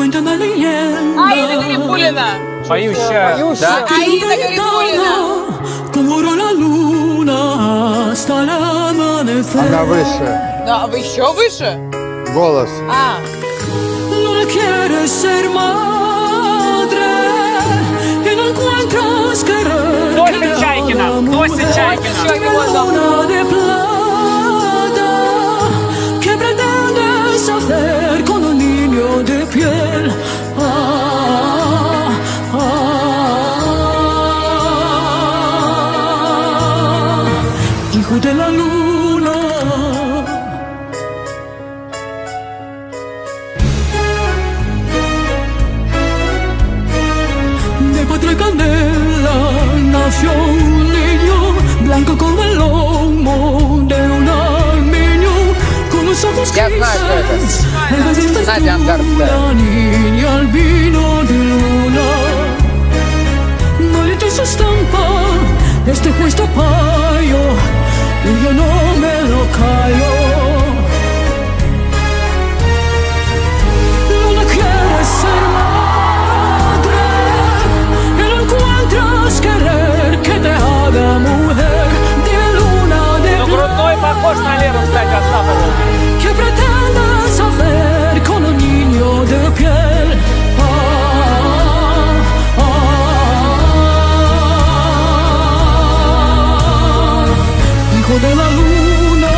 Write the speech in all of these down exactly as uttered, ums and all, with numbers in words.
cuenta una leyenda. Аида Гарифуллина. Поющая. Поющая. Да. Аида Гарифуллина. Como oro la luna hasta el amanecer. Она выше. Да, вы еще выше? Голос. А, No le quieres ser madre y no encuentras querer. Тося Чайкина. Тося Чайкина. Luna de plata, ¿qué pretendes hacer con un niño de piel? Ah, ah, hijo de la luna. De padre canela nació un niño blanco como el lomo de un armenio, con los ojos Я знаю, кто это. grises, el vestido Надя Ангарская. la niña albino de luna. No le eches su estampa, este gesto payo, y yo no me lo callo. No le quieres ser madre y no encuentras querer que te haga mujer. Dime luna de Ну, грудной похож на Лену, кстати, Астафову. ¿qué pretendes hacer con un niño de piel? Ah, ah, hijo de la luna.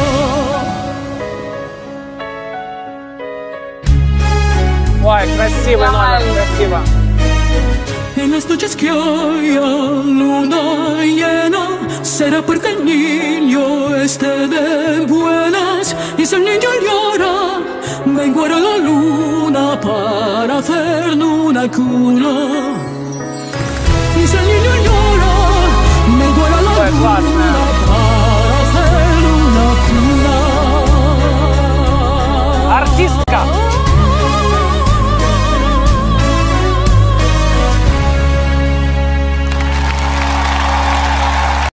Ой, красивый номер, красиво. En las noches que haya luna llena, será porque el niño esté de buenas. Y si el niño llora, vengo a la luna para hacerle una cuna. Y si el niño llora, vengo a la Ой, классная.